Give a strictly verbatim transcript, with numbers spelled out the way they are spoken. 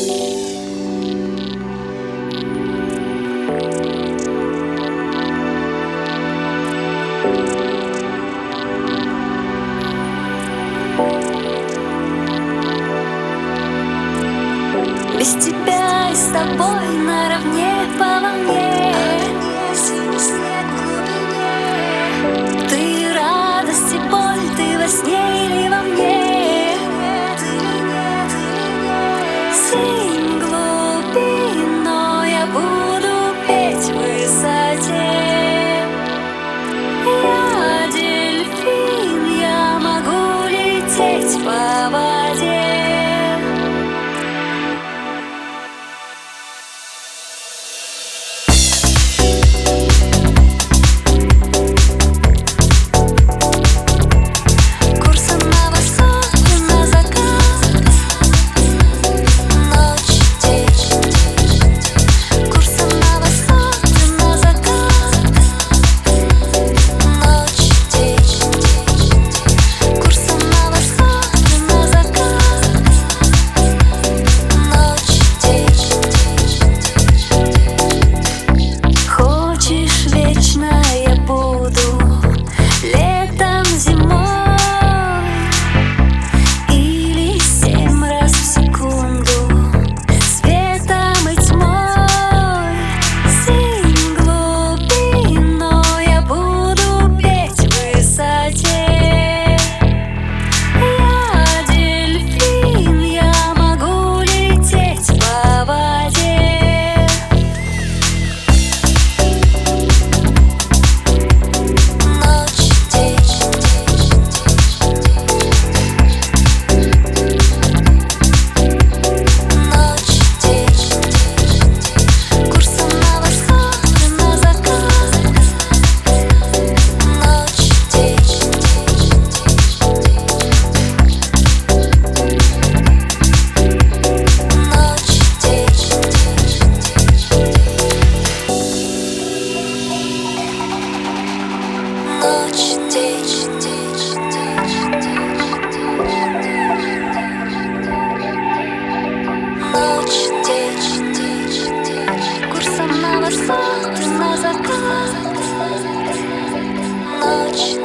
Без тебя и с тобой наравне по волне. Ты радость и боль, ты во сне или во мне. Синь глубино, я буду петь в высоте. Я дельфин, я могу лететь по воде. Курсом на восток и на закат. Ночь.